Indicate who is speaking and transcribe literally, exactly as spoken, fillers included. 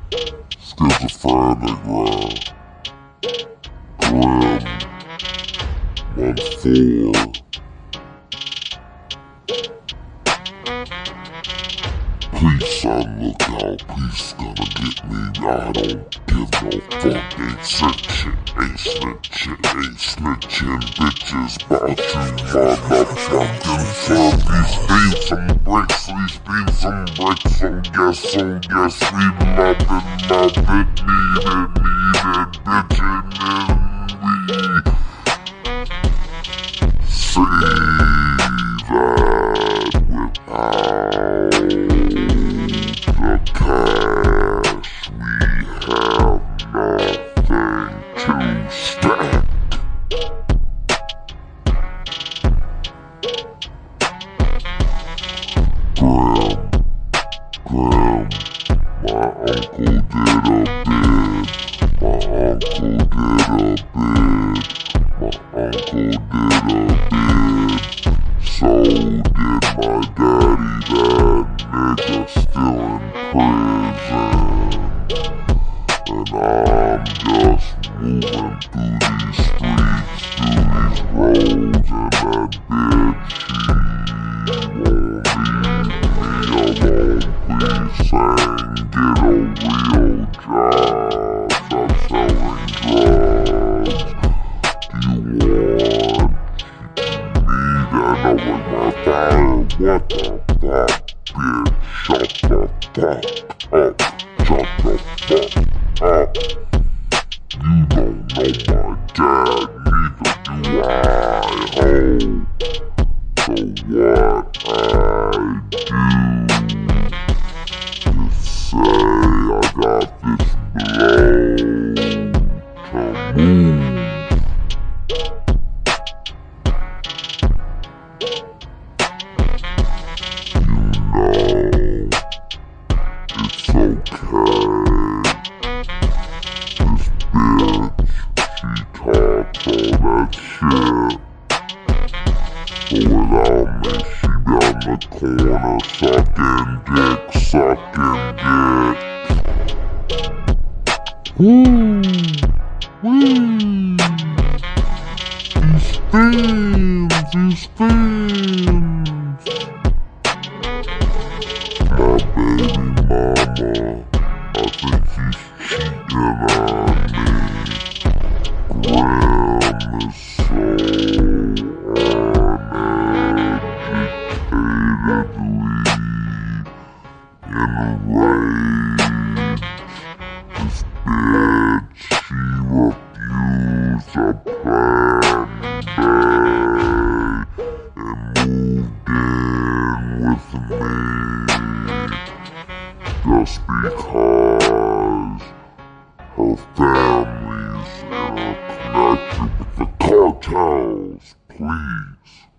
Speaker 1: schizophrenic, right? Grim, one four. Please, son, look out, please gonna get me. I don't give no fuck, ain't snitching, ain't snitching, ain't snitching, bitches, bout you motherfucking son. These beans some bricks, these beans some bricks, so guess, so guess we loving, love it, need it, need it, bitchin' and we see that without the cash, we have nothing to stack. Grim, grim, my uncle did a bid, my uncle did a bid, my uncle did a bid, so did my daddy, that nigga still in prison, and I'm just moving through these streets, through these roads, and that bitch, she won't leave me alone. Please sang, get a real job, stop selling drugs. Do you want me to know with my fire? What the fuck, bitch? Shut the fuck up, shut the fuck up. You don't know my dad, neither do I, ho. So what I do is say I got this blow to move. You know, it's okay. This bitch, she talks all that shit, but without me, she be on the corner sucking dick, sucking dick. Woo, woo. These fans, these fans. My baby mama, I think she's cheating on me. Graham is so enraged. This bitch, she refused to plan B and moved in with me just because her family's interconnected with the cartels. Please.